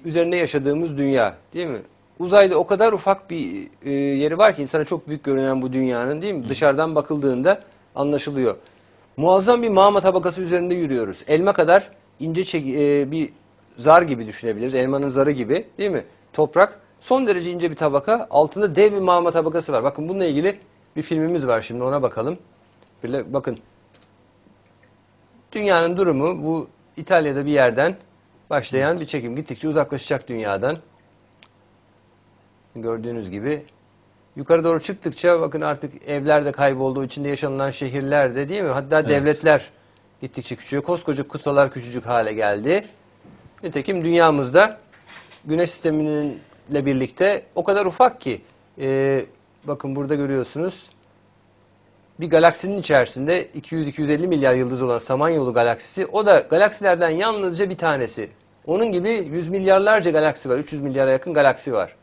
üzerinde yaşadığımız dünya, değil mi? Uzayda o kadar ufak bir yeri var ki insana çok büyük görünen bu dünyanın, değil mi? Dışarıdan bakıldığında anlaşılıyor. Muazzam bir mağma tabakası üzerinde yürüyoruz. Elma kadar ince bir zar gibi düşünebiliriz. Elmanın zarı gibi, değil mi? Toprak son derece ince bir tabaka. Altında dev bir mağma tabakası var. Bakın bununla ilgili bir filmimiz var, şimdi ona bakalım. Bakın. Dünyanın durumu bu, İtalya'da bir yerden başlayan bir çekim. Gittikçe uzaklaşacak dünyadan. Gördüğünüz gibi. Yukarı doğru çıktıkça bakın artık evler de kayboldu. İçinde yaşanılan şehirler de, değil mi? Hatta devletler gittikçe küçülüyor. Koskoca kıtalar küçücük hale geldi. Nitekim dünyamızda Güneş sisteminle birlikte o kadar ufak ki bakın burada görüyorsunuz. Bir galaksinin içerisinde 200-250 milyar yıldız olan Samanyolu galaksisi, o da galaksilerden yalnızca bir tanesi. Onun gibi yüz milyarlarca galaksi var. 300 milyara yakın galaksi var.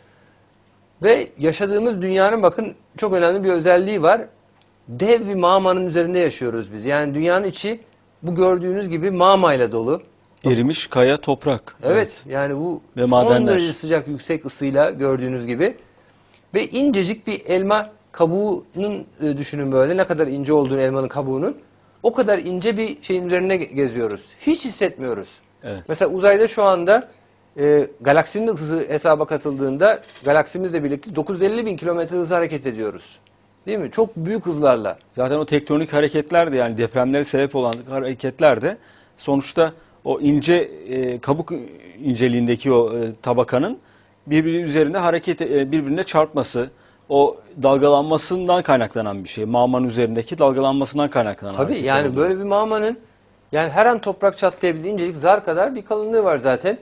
Ve yaşadığımız dünyanın bakın çok önemli bir özelliği var. Dev bir mağmanın üzerinde yaşıyoruz biz. Yani dünyanın içi bu gördüğünüz gibi mağmayla dolu. Erimiş kaya, toprak. Evet, yani bu ve son madenler. derece sıcak, yüksek ısıyla gördüğünüz gibi. Ve incecik bir elma kabuğunun düşünün böyle. Ne kadar ince olduğunu elmanın kabuğunun. O kadar ince bir şeyin üzerine geziyoruz. Hiç hissetmiyoruz. Evet. Mesela uzayda şu anda galaksinin hızı hesaba katıldığında galaksimizle birlikte 950 bin kilometre hızla hareket ediyoruz. Değil mi? Çok büyük hızlarla. Zaten o tektonik hareketler de, yani depremlere sebep olan hareketler de sonuçta o ince kabuk inceliğindeki o tabakanın birbiri üzerinde birbirine çarpması, o dalgalanmasından kaynaklanan bir şey. Mağmanın üzerindeki dalgalanmasından kaynaklanan Tabii yani oluyor. böyle bir mağmanın yani her an toprak çatlayabilir. İncecik zar kadar bir kalınlığı var zaten.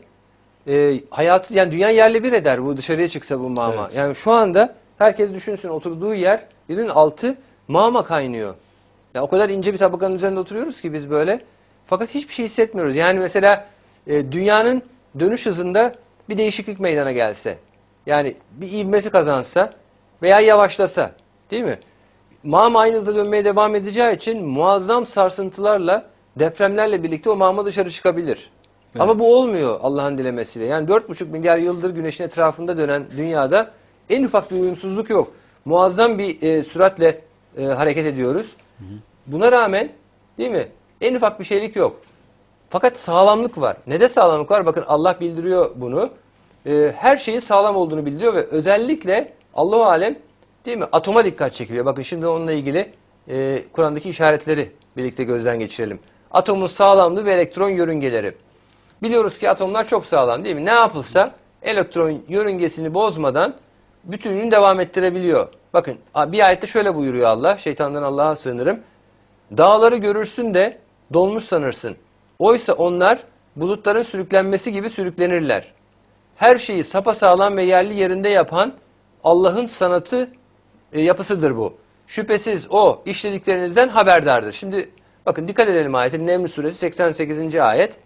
Hayatı, yani dünya yerle bir eder bu, dışarıya çıksa bu mağma. Evet. Yani şu anda herkes düşünsün, oturduğu yerin altı mağma kaynıyor. Ya o kadar ince bir tabakanın üzerinde oturuyoruz ki biz böyle. Fakat hiçbir şey hissetmiyoruz. Yani mesela dünyanın dönüş hızında bir değişiklik meydana gelse. Yani bir ivmesi kazansa veya yavaşlasa, değil mi? Mağma aynı hızla dönmeye devam edeceği için muazzam sarsıntılarla, depremlerle birlikte o mağma dışarı çıkabilir. Evet. Ama bu olmuyor Allah'ın dilemesiyle. Yani 4,5 milyar yıldır güneşin etrafında dönen dünyada en ufak bir uyumsuzluk yok. Muazzam bir süratle hareket ediyoruz. Buna rağmen, değil mi? En ufak bir şeylik yok. Fakat sağlamlık var. Ne de sağlamlık var? Bakın Allah bildiriyor bunu. Her şeyin sağlam olduğunu bildiriyor ve özellikle Allahu alem, değil mi? Atoma dikkat çekiliyor. Bakın şimdi onunla ilgili Kur'an'daki işaretleri birlikte gözden geçirelim. Atomun sağlamlığı ve elektron yörüngeleri. Biliyoruz ki atomlar çok sağlam, değil mi? Ne yapılsa elektron yörüngesini bozmadan bütünlüğünü devam ettirebiliyor. Bakın bir ayette şöyle buyuruyor Allah. Şeytandan Allah'a sığınırım. Dağları görürsün de dolmuş sanırsın. Oysa onlar bulutların sürüklenmesi gibi sürüklenirler. Her şeyi sapasağlam ve yerli yerinde yapan Allah'ın sanatı yapısıdır bu. Şüphesiz o işlediklerinizden haberdardır. Şimdi bakın dikkat edelim ayetin. Neml suresi 88. ayet.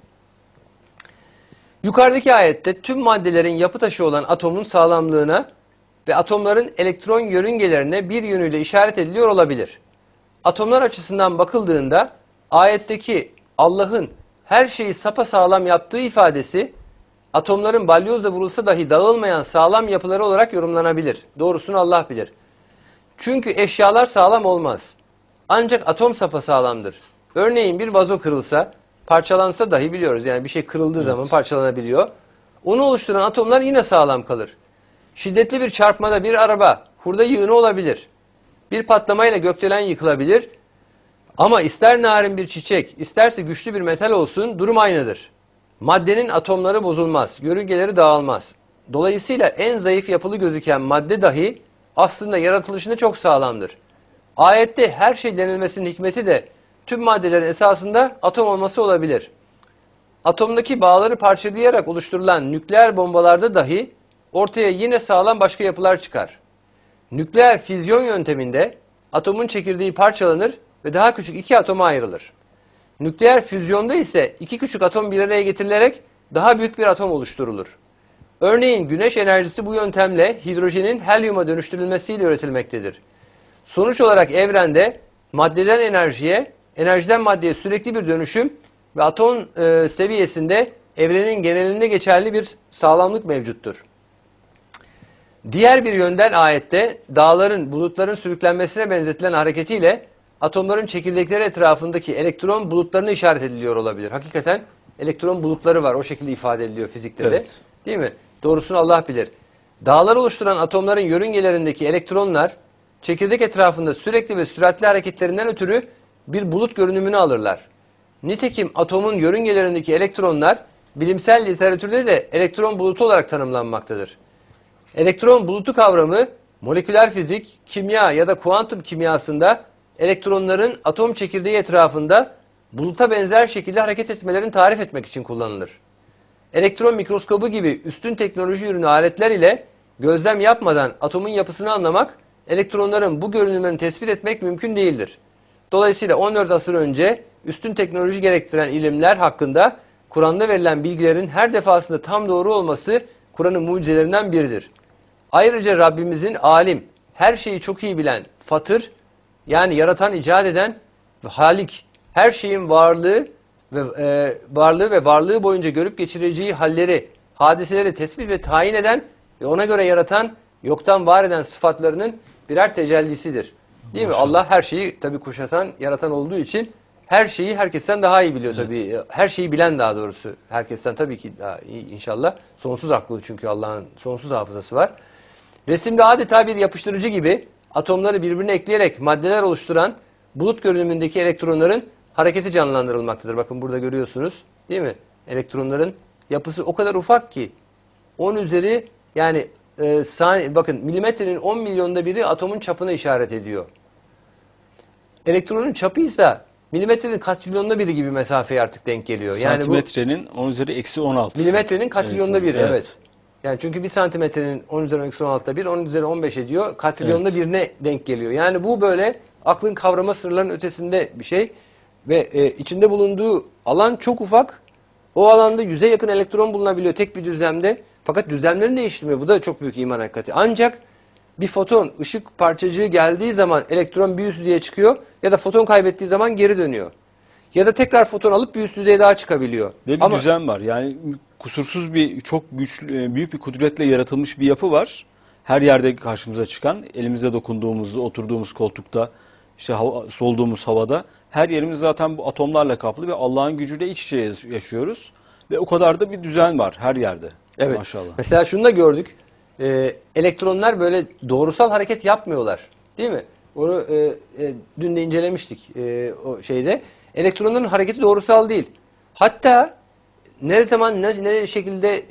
Yukarıdaki ayette tüm maddelerin yapı taşı olan atomun sağlamlığına ve atomların elektron yörüngelerine bir yönüyle işaret ediliyor olabilir. Atomlar açısından bakıldığında ayetteki Allah'ın her şeyi sapasağlam yaptığı ifadesi atomların balyozla vurulsa dahi dağılmayan sağlam yapıları olarak yorumlanabilir. Doğrusunu Allah bilir. Çünkü eşyalar sağlam olmaz. Ancak atom sapasağlamdır. Örneğin bir vazo kırılsa, parçalansa dahi biliyoruz. Yani bir şey kırıldığı zaman parçalanabiliyor. Onu oluşturan atomlar yine sağlam kalır. Şiddetli bir çarpmada bir araba hurda yığını olabilir. Bir patlamayla gökdelen yıkılabilir. Ama ister narin bir çiçek, isterse güçlü bir metal olsun durum aynıdır. Maddenin atomları bozulmaz, yörüngeleri dağılmaz. Dolayısıyla en zayıf yapılı gözüken madde dahi aslında yaratılışında çok sağlamdır. Ayette her şey denilmesinin hikmeti de tüm maddelerin esasında atom olması olabilir. Atomdaki bağları parçalayarak oluşturulan nükleer bombalarda dahi ortaya yine sağlam başka yapılar çıkar. Nükleer füzyon yönteminde atomun çekirdeği parçalanır ve daha küçük iki atoma ayrılır. Nükleer füzyonda ise iki küçük atom bir araya getirilerek daha büyük bir atom oluşturulur. Örneğin güneş enerjisi bu yöntemle hidrojenin helyuma dönüştürülmesiyle üretilmektedir. Sonuç olarak evrende maddeden enerjiye, enerjiden maddeye sürekli bir dönüşüm ve atom seviyesinde evrenin genelinde geçerli bir sağlamlık mevcuttur. Diğer bir yönden ayette dağların, bulutların sürüklenmesine benzetilen hareketiyle atomların çekirdekleri etrafındaki elektron bulutlarını işaret ediliyor olabilir. Hakikaten elektron bulutları var. O şekilde ifade ediliyor fizikte de. Evet. Değil mi? Doğrusunu Allah bilir. Dağlar oluşturan atomların yörüngelerindeki elektronlar çekirdek etrafında sürekli ve süratli hareketlerinden ötürü bir bulut görünümünü alırlar. Nitekim atomun yörüngelerindeki elektronlar bilimsel literatürde de elektron bulutu olarak tanımlanmaktadır. Elektron bulutu kavramı moleküler fizik, kimya ya da kuantum kimyasında elektronların atom çekirdeği etrafında buluta benzer şekilde hareket etmelerini tarif etmek için kullanılır. Elektron mikroskobu gibi üstün teknoloji ürünü aletler ile gözlem yapmadan atomun yapısını anlamak, elektronların bu görünümlerini tespit etmek mümkün değildir. Dolayısıyla 14 asır önce üstün teknoloji gerektiren ilimler hakkında Kur'an'da verilen bilgilerin her defasında tam doğru olması Kur'an'ın mucizelerinden biridir. Ayrıca Rabbimizin alim, her şeyi çok iyi bilen, fatır, yani yaratan, icat eden ve halik, her şeyin varlığı ve varlığı boyunca görüp geçireceği halleri, hadiseleri tespit ve tayin eden ve ona göre yaratan, yoktan var eden sıfatlarının birer tecellisidir. Değil mi? Allah her şeyi tabii kuşatan, yaratan olduğu için her şeyi herkesten daha iyi biliyor tabii. Her şeyi bilen daha doğrusu. Herkesten tabii ki daha iyi inşallah. Sonsuz aklı çünkü Allah'ın sonsuz hafızası var. Resimde adeta bir yapıştırıcı gibi atomları birbirine ekleyerek maddeler oluşturan bulut görünümündeki elektronların hareketi canlandırılmaktadır. Bakın burada görüyorsunuz değil mi? Elektronların yapısı o kadar ufak ki 10 üzeri yani bakın milimetrenin 10 milyonda biri atomun çapına işaret ediyor. Elektronun çapıysa milimetrenin katrilyonda biri gibi mesafeye artık denk geliyor. Yani Santimetrenin 10 üzeri eksi 16. Milimetrenin katrilyonda Evet, biri evet. Yani çünkü bir santimetrenin 10 üzeri eksi 16'da bir, 10 üzeri 15 ediyor. Katrilyonda birine denk geliyor. Yani bu böyle aklın kavrama sınırlarının ötesinde bir şey. Ve içinde bulunduğu alan çok ufak. O alanda 100'e yakın elektron bulunabiliyor tek bir düzlemde. Fakat düzlemlerini değiştirmiyor. Bu da çok büyük iman hakikati. Ancak bir foton, ışık parçacığı geldiği zaman elektron bir üst düzeye çıkıyor ya da foton kaybettiği zaman geri dönüyor. Ya da tekrar foton alıp bir üst düzeye daha çıkabiliyor. Ve bir düzen var. Yani kusursuz bir, çok güçlü, büyük bir kudretle yaratılmış bir yapı var. Her yerde karşımıza çıkan, elimizde dokunduğumuzda, oturduğumuz koltukta, işte soluduğumuz havada, her yerimiz zaten bu atomlarla kaplı ve Allah'ın gücüyle iç içe yaşıyoruz. Ve o kadar da bir düzen var her yerde. Evet. Maşallah. Mesela şunu da gördük. Elektronlar böyle doğrusal hareket yapmıyorlar. Değil mi? Onu dün de incelemiştik o şeyde. Elektronların hareketi doğrusal değil. Hatta ne zaman ne şekilde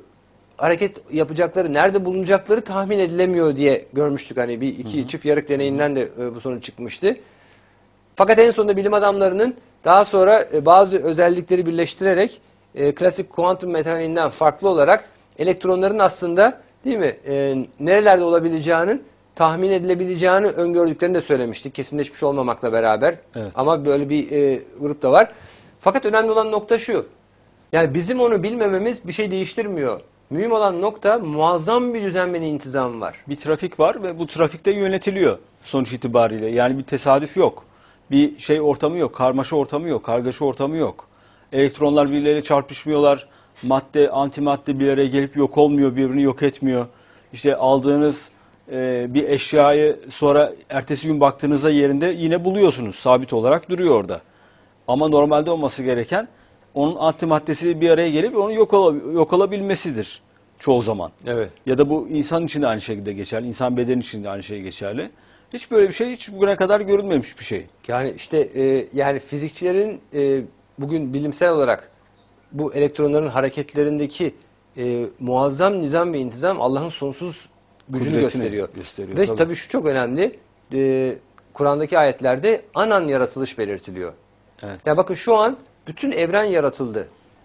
hareket yapacakları, nerede bulunacakları tahmin edilemiyor diye görmüştük. Hani iki çift yarık deneyinden de bu sonuç çıkmıştı. Fakat en sonunda bilim adamlarının daha sonra bazı özellikleri birleştirerek klasik kuantum mekaniğinden farklı olarak elektronların aslında değil mi nerelerde olabileceğinin tahmin edilebileceğini öngördüklerini de söylemiştik. Kesinleşmiş olmamakla beraber. Evet. Ama böyle bir grup da var. Fakat önemli olan nokta şu. Yani bizim onu bilmememiz bir şey değiştirmiyor. Mühim olan nokta muazzam bir düzen ve intizam var. Bir trafik var ve bu trafikte yönetiliyor sonuç itibariyle. Yani bir tesadüf yok. Bir şey ortamı yok, karmaşa ortamı yok, kargaşa ortamı yok. Elektronlar birbirleriyle çarpışmıyorlar. Madde, antimadde bir araya gelip yok olmuyor, birbirini yok etmiyor. İşte aldığınız bir eşyayı sonra ertesi gün baktığınızda yerinde yine buluyorsunuz. Sabit olarak duruyor orada. Ama normalde olması gereken onun antimaddesi bir araya gelip onun yok olabilmesidir çoğu zaman. Evet. Ya da bu insan için de aynı şekilde geçerli. İnsan bedeni için de aynı şey geçerli. Hiç böyle bir şey hiç bugüne kadar görülmemiş bir şey. Yani işte yani fizikçilerin bugün bilimsel olarak bu elektronların hareketlerindeki muazzam nizam ve intizam Allah'ın sonsuz gücünü gösteriyor. Ve tabii şu çok önemli. Kur'an'daki ayetlerde anan yaratılış belirtiliyor. Evet. Ya bakın şu an bütün evren yaratıldı.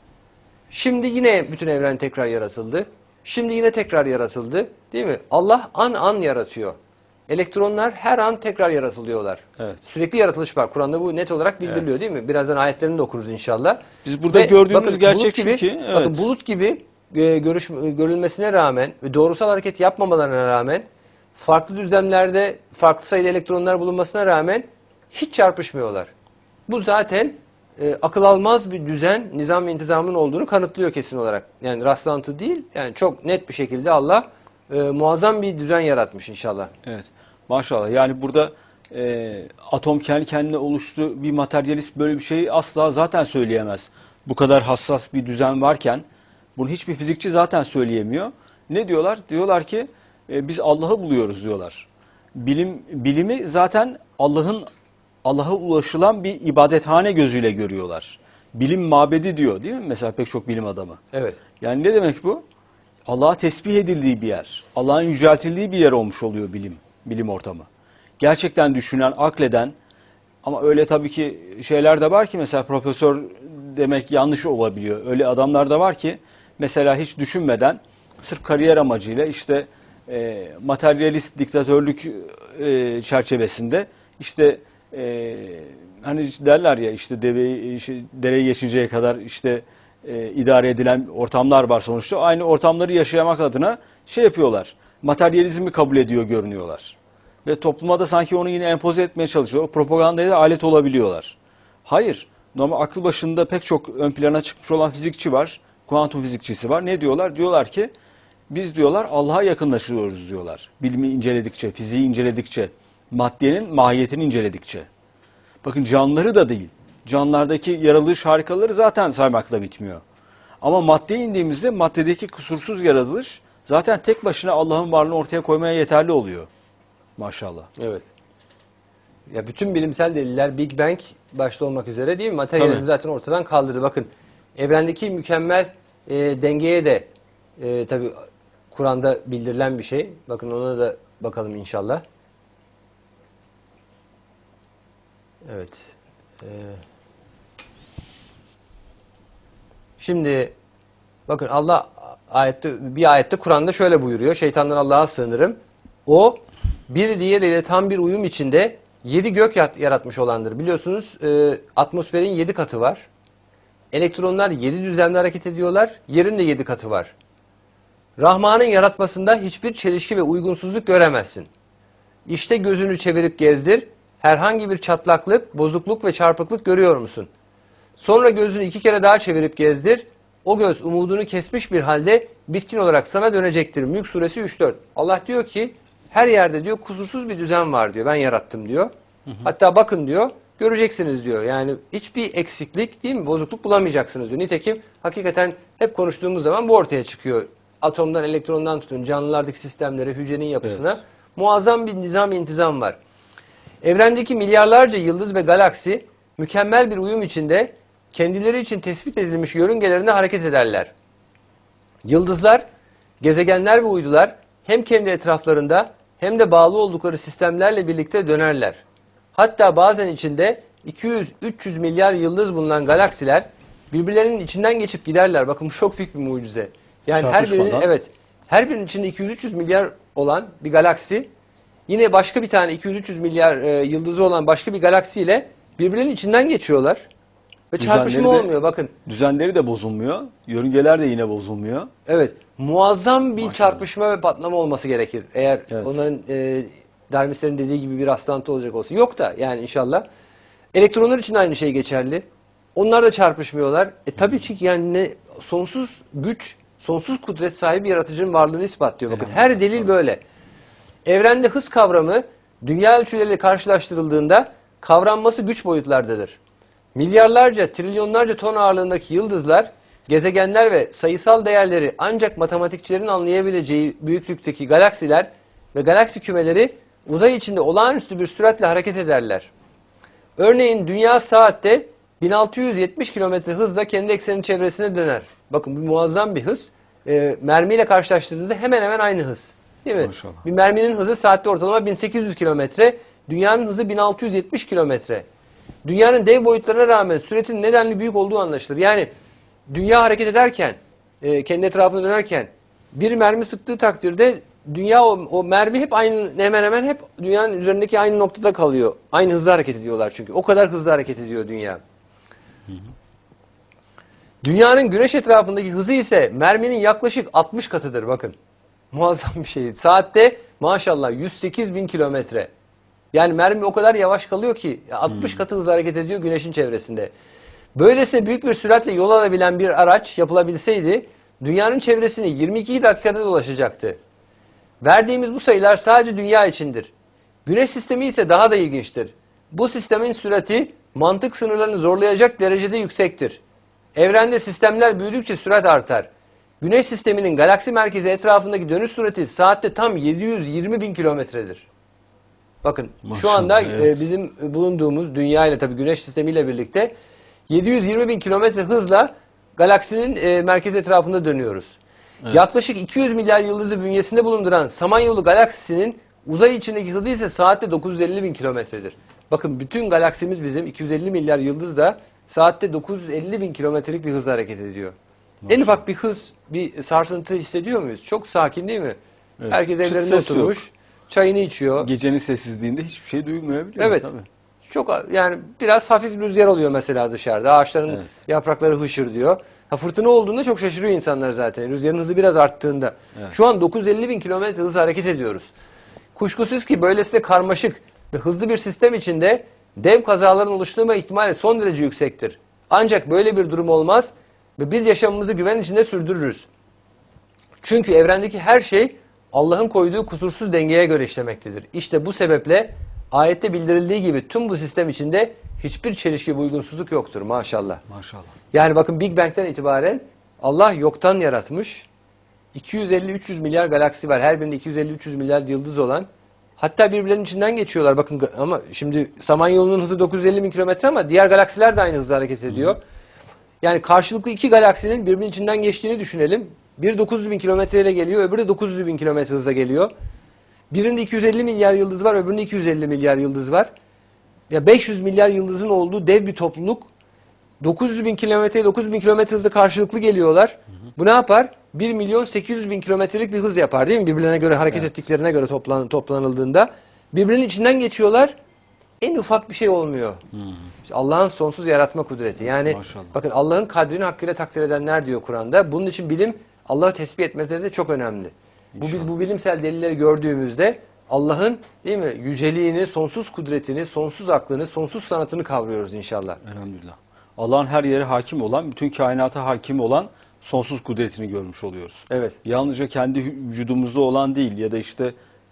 Şimdi yine bütün evren tekrar yaratıldı. Şimdi yine tekrar yaratıldı. Değil mi? Allah an yaratıyor. Elektronlar her an tekrar yaratılıyorlar. Evet. Sürekli yaratılış var. Kur'an'da bu net olarak bildiriliyor değil mi? Birazdan ayetlerini de okuruz inşallah. Biz burada gördüğümüz bakın, gerçek gibi, şu ki. Evet. Bakın bulut gibi görülmesine rağmen ve doğrusal hareket yapmamalarına rağmen farklı düzlemlerde farklı sayıda elektronlar bulunmasına rağmen hiç çarpışmıyorlar. Bu zaten akıl almaz bir düzen, nizam ve intizamın olduğunu kanıtlıyor kesin olarak. Yani rastlantı değil, yani çok net bir şekilde Allah muazzam bir düzen yaratmış inşallah. Evet. Maşallah. Yani burada atom kendi kendine oluştu. Bir materyalist böyle bir şey asla zaten söyleyemez. Bu kadar hassas bir düzen varken bunu hiçbir fizikçi zaten söyleyemiyor. Ne diyorlar? Diyorlar ki biz Allah'ı buluyoruz diyorlar. Bilimi zaten Allah'a ulaşılan bir ibadethane gözüyle görüyorlar. Bilim mabedi diyor değil mi? Mesela pek çok bilim adamı. Evet. Yani ne demek bu? Allah'a tesbih edildiği bir yer. Allah'ın yüceltildiği bir yer olmuş oluyor bilim ortamı. Gerçekten düşünen, akleden, ama öyle tabii ki şeyler de var ki mesela profesör demek yanlış olabiliyor. Öyle adamlar da var ki mesela hiç düşünmeden sırf kariyer amacıyla işte materyalist diktatörlük çerçevesinde işte hani derler ya işte dereyi geçinceye kadar işte idare edilen ortamlar var sonuçta. Aynı ortamları yaşamak adına şey yapıyorlar. Materyalizmi kabul ediyor görünüyorlar. Ve topluma da sanki onu yine empoze etmeye çalışıyor. O propagandaya da alet olabiliyorlar. Hayır. Normal akıl başında pek çok ön plana çıkmış olan fizikçi var. Kuantum fizikçisi var. Ne diyorlar? Diyorlar ki biz diyorlar Allah'a yakınlaşıyoruz diyorlar. Bilimi inceledikçe, fiziği inceledikçe, maddenin mahiyetini inceledikçe. Bakın canlıları da değil. Canlılardaki yaratılış harikaları zaten saymakla bitmiyor. Ama maddeye indiğimizde maddedeki kusursuz yaratılış zaten tek başına Allah'ın varlığını ortaya koymaya yeterli oluyor. Maşallah. Evet. Ya bütün bilimsel deliller Big Bang başta olmak üzere değil mi? Materyalizmi zaten ortadan kaldırdı. Bakın evrendeki mükemmel dengeye de tabii Kur'an'da bildirilen bir şey. Bakın ona da bakalım inşallah. Evet. Şimdi bakın Allah bir ayette Kur'an'da şöyle buyuruyor. Şeytandan Allah'a sığınırım. O bir diğeriyle tam bir uyum içinde 7 gök yaratmış olandır. Biliyorsunuz atmosferin 7 katı var. Elektronlar 7 düzlemde hareket ediyorlar. Yerin de 7 katı var. Rahman'ın yaratmasında hiçbir çelişki ve uygunsuzluk göremezsin. İşte gözünü çevirip gezdir. Herhangi bir çatlaklık, bozukluk ve çarpıklık görüyor musun? Sonra gözünü 2 kere daha çevirip gezdir. O göz umudunu kesmiş bir halde bitkin olarak sana dönecektir. Mülk suresi 3-4. Allah diyor ki her yerde diyor kusursuz bir düzen var diyor. Ben yarattım diyor. Hatta bakın diyor göreceksiniz diyor. Yani hiçbir eksiklik değil mi bozukluk bulamayacaksınız diyor. Nitekim hakikaten hep konuştuğumuz zaman bu ortaya çıkıyor. Atomdan, elektrondan tutun canlılardaki sistemlere, hücrenin yapısına muazzam bir nizam intizam var. Evrendeki milyarlarca yıldız ve galaksi mükemmel bir uyum içinde kendileri için tespit edilmiş yörüngelerinde hareket ederler. Yıldızlar, gezegenler ve uydular hem kendi etraflarında hem de bağlı oldukları sistemlerle birlikte dönerler. Hatta bazen içinde 200-300 milyar yıldız bulunan galaksiler birbirlerinin içinden geçip giderler. Bakın bu çok büyük bir mucize. Yani her birinin içinde 200-300 milyar olan bir galaksi yine başka bir tane 200-300 milyar yıldızı olan başka bir galaksiyle birbirlerinin içinden geçiyorlar. Ve çarpışma olmuyor bakın. Düzenleri de bozulmuyor. Yörüngeler de yine bozulmuyor. Evet. Muazzam bir çarpışma ve patlama olması gerekir. Eğer onların Darwinistlerin dediği gibi bir rastlantı olacak olsa. Yok da yani inşallah. Elektronlar için aynı şey geçerli. Onlar da çarpışmıyorlar. Tabii ki yani sonsuz güç, sonsuz kudret sahibi yaratıcının varlığını ispatlıyor. Bakın her delil böyle. Evrende hız kavramı dünya ölçüleriyle karşılaştırıldığında kavranması güç boyutlardadır. Milyarlarca, trilyonlarca ton ağırlığındaki yıldızlar, gezegenler ve sayısal değerleri ancak matematikçilerin anlayabileceği büyüklükteki galaksiler ve galaksi kümeleri uzay içinde olağanüstü bir süratle hareket ederler. Örneğin dünya saatte 1670 kilometre hızla kendi eksenin çevresine döner. Bakın bu muazzam bir hız. Mermiyle karşılaştırdığınızda hemen hemen aynı hız. Değil mi? Maşallah. Bir merminin hızı saatte ortalama 1800 kilometre, dünyanın hızı 1670 kilometre. Dünyanın dev boyutlarına rağmen süretin nedenli büyük olduğu anlaşılır. Yani dünya hareket ederken, kendi etrafına dönerken bir mermi sıktığı takdirde dünya o mermi hep aynı hemen hemen hep dünyanın üzerindeki aynı noktada kalıyor. Aynı hızla hareket ediyorlar çünkü. O kadar hızlı hareket ediyor dünya. Dünyanın güneş etrafındaki hızı ise merminin yaklaşık 60 katıdır bakın. Muazzam bir şey. Saatte maşallah 108 bin kilometre. Yani mermi o kadar yavaş kalıyor ki 60 katı hızla hareket ediyor güneşin çevresinde. Böylesine büyük bir süratle yol alabilen bir araç yapılabilseydi dünyanın çevresini 22 dakikada dolaşacaktı. Verdiğimiz bu sayılar sadece dünya içindir. Güneş sistemi ise daha da ilginçtir. Bu sistemin sürati mantık sınırlarını zorlayacak derecede yüksektir. Evrende sistemler büyüdükçe sürat artar. Güneş sisteminin galaksi merkezi etrafındaki dönüş sürati saatte tam 720 bin kilometredir. Bakın Maşallah, şu anda evet. bizim bulunduğumuz dünya ile tabii güneş sistemiyle birlikte 720 bin kilometre hızla galaksinin merkez etrafında dönüyoruz. Evet. Yaklaşık 200 milyar yıldızı bünyesinde bulunduran Samanyolu galaksisinin uzay içindeki hızı ise saatte 950 bin kilometredir. Bakın bütün galaksimiz bizim 250 milyar yıldız da saatte 950 bin kilometrelik bir hızla hareket ediyor. En ufak bir hız, bir sarsıntı hissediyor muyuz? Çok sakin değil mi? Evet. Herkes Çıt evlerinde ses oturmuş, yok. çayını içiyor. Gecenin sessizliğinde hiçbir şey duymayabiliyor. Evet. Tabii. Çok yani biraz hafif rüzgar oluyor mesela dışarıda. Ağaçların Evet. yaprakları hışır diyor. Ha, fırtına olduğunda çok şaşırıyor insanlar zaten. Rüzgarın hızı biraz arttığında. Evet. Şu an 950 bin kilometre hızla hareket ediyoruz. Kuşkusuz ki böylesine karmaşık ve hızlı bir sistem içinde dev kazaların oluşturma ihtimali son derece yüksektir. Ancak böyle bir durum olmaz ve biz yaşamımızı güven içinde sürdürürüz. Çünkü evrendeki her şey Allah'ın koyduğu kusursuz dengeye göre işlemektedir. İşte bu sebeple ayette bildirildiği gibi tüm bu sistem içinde hiçbir çelişki ve uygunsuzluk yoktur maşallah. Maşallah. Yani bakın Big Bang'den itibaren Allah yoktan yaratmış. 250-300 milyar galaksi var. Her birinde 250-300 milyar yıldız olan. Hatta birbirlerinin içinden geçiyorlar. Bakın ama şimdi Samanyolu'nun hızı 950 bin kilometre ama diğer galaksiler de aynı hızla hareket ediyor. Yani karşılıklı iki galaksinin birbirinin içinden geçtiğini düşünelim. Biri 900 bin kilometreyle geliyor, öbürü de 900 bin kilometre hızla geliyor. Birinde 250 milyar yıldız var, öbüründe 250 milyar yıldız var. Ya 500 milyar yıldızın olduğu dev bir topluluk. 900 bin kilometre, 900 bin kilometre hızla karşılıklı geliyorlar. Bu ne yapar? 1 milyon 800 bin kilometrelik bir hız yapar değil mi? Birbirlerine göre hareket ettiklerine göre toplanıldığında. Birbirinin içinden geçiyorlar. En ufak bir şey olmuyor. İşte Allah'ın sonsuz yaratma kudreti. Yani Maşallah. bakın Allah'ın kadrini hakkıyla takdir edenler diyor Kur'an'da. Bunun için bilim Allah'ı tesbih etmeleri de çok önemli. Biz bu bilimsel delilleri gördüğümüzde Allah'ın değil mi yüceliğini, sonsuz kudretini, sonsuz aklını, sonsuz sanatını kavruyoruz inşallah. Elhamdülillah. Allah'ın her yere hakim olan, bütün kainata hakim olan sonsuz kudretini görmüş oluyoruz. Evet. Yalnızca kendi vücudumuzda olan değil ya da işte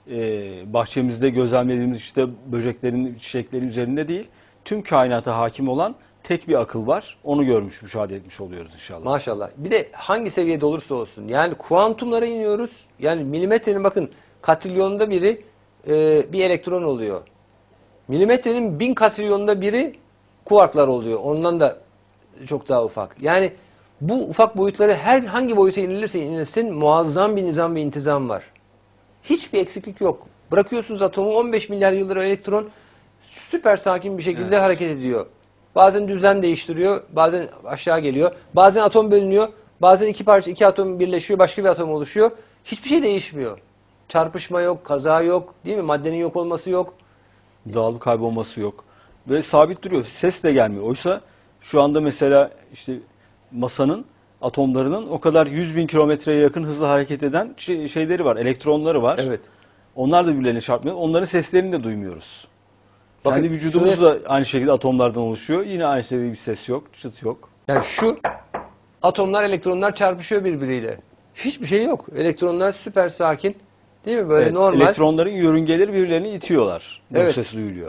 bahçemizde gözlemlediğimiz işte böceklerin, çiçeklerin üzerinde değil, tüm kainata hakim olan tek bir akıl var. Onu görmüş, müşahede etmiş oluyoruz inşallah. Maşallah. Bir de hangi seviyede olursa olsun. Yani kuantumlara iniyoruz. Yani milimetrenin bakın katrilyonda biri bir elektron oluyor. Milimetrenin 1000 katrilyonda biri kuarklar oluyor. Ondan da çok daha ufak. Yani bu ufak boyutları hangi boyuta inilirse inilsin muazzam bir nizam ve intizam var. Hiçbir eksiklik yok. Bırakıyorsunuz atomu 15 milyar yıldır elektron süper sakin bir şekilde hareket ediyor. Bazen düzlem değiştiriyor, bazen aşağı geliyor. Bazen atom bölünüyor, bazen iki atom birleşiyor, başka bir atom oluşuyor. Hiçbir şey değişmiyor. Çarpışma yok, kaza yok, değil mi? Maddenin yok olması yok. Dağılıp kaybolması yok. Ve sabit duruyor. Ses de gelmiyor. Oysa şu anda mesela işte masanın atomlarının o kadar 100 bin kilometreye yakın hızla hareket eden şeyleri var, elektronları var. Evet. Onlar da birbirlerine çarpmıyor. Onların seslerini de duymuyoruz. Bakın, Kendi vücudumuz da aynı şekilde atomlardan oluşuyor. Yine aynı şekilde bir ses yok, çıt yok. Yani şu atomlar, elektronlar çarpışıyor birbiriyle. Hiçbir şey yok. Elektronlar süper sakin. Değil mi? Böyle Evet, normal. elektronların yörüngeleri birbirlerini itiyorlar. Bu Evet. ses duyuluyor.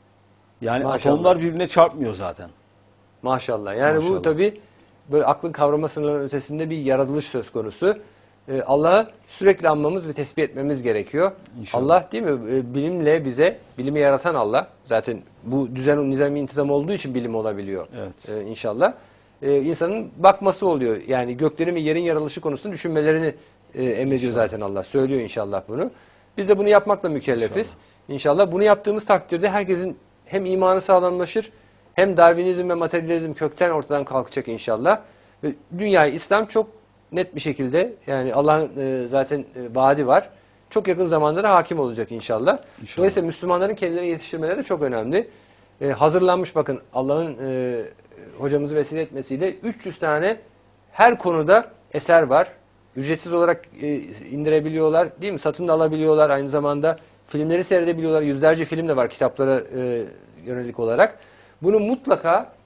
Yani Maşallah. atomlar birbirine çarpmıyor zaten. Maşallah. Yani Maşallah. bu tabii böyle aklın kavrama sınırlarının ötesinde bir yaratılış söz konusu. Allah'ı sürekli anmamız ve tesbih etmemiz gerekiyor. İnşallah. Allah değil mi? Bilimle bize, bilimi yaratan Allah. Zaten bu düzen, nizam, intizam olduğu için bilim olabiliyor. Evet. İnşallah. İnsanın bakması oluyor. Yani göklerin ve yerin yaratılışı konusunda düşünmelerini emrediyor zaten Allah. Söylüyor inşallah bunu. Biz de bunu yapmakla mükellefiz. İnşallah. Bunu yaptığımız takdirde herkesin hem imanı sağlamlaşır, hem Darwinizm ve materyalizm kökten ortadan kalkacak inşallah. Ve dünyayı İslam çok net bir şekilde yani Allah'ın zaten vaadi var. Çok yakın zamanlara hakim olacak inşallah. Dolayısıyla Müslümanların kendilerini yetiştirmeleri de çok önemli. Hazırlanmış bakın Allah'ın hocamızı vesile etmesiyle 300 tane her konuda eser var. Ücretsiz olarak indirebiliyorlar değil mi? Satın da alabiliyorlar aynı zamanda. Filmleri seyredebiliyorlar. Yüzlerce film de var kitaplara yönelik olarak. Bunu mutlaka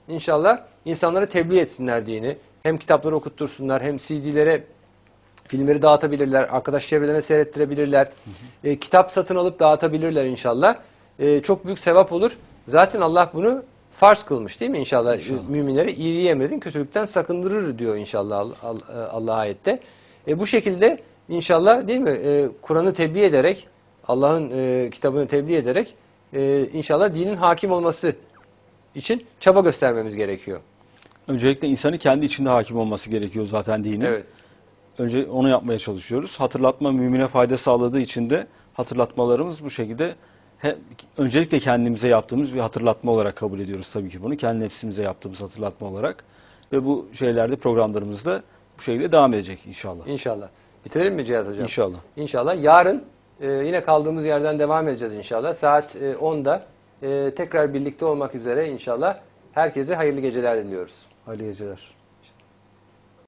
inşallah insanlara tebliğ etsinler dini. Hem kitapları okuttursunlar, hem CD'lere, filmleri dağıtabilirler, arkadaş çevrelerine seyrettirebilirler. Kitap satın alıp dağıtabilirler inşallah. Çok büyük sevap olur. Zaten Allah bunu farz kılmış değil mi inşallah? Müminleri iyiliği emredin, kötülükten sakındırır diyor inşallah Allah ayette. Bu şekilde inşallah değil mi? Kur'an'ı tebliğ ederek, Allah'ın kitabını tebliğ ederek inşallah dinin hakim olması için çaba göstermemiz gerekiyor. Öncelikle insanın kendi içinde hakim olması gerekiyor zaten dinin. Evet. Önce onu yapmaya çalışıyoruz. Hatırlatma mümine fayda sağladığı için de hatırlatmalarımız bu şekilde öncelikle kendimize yaptığımız bir hatırlatma olarak kabul ediyoruz tabii ki bunu. Kendi nefsimize yaptığımız hatırlatma olarak. Ve bu şeylerde programlarımızda bu şekilde devam edecek inşallah. İnşallah. Bitirelim mi Cihat Hocam? İnşallah. İnşallah. Yarın yine kaldığımız yerden devam edeceğiz inşallah. Saat 10'da tekrar birlikte olmak üzere inşallah. Herkese hayırlı geceler diliyoruz. Hayırlı geceler.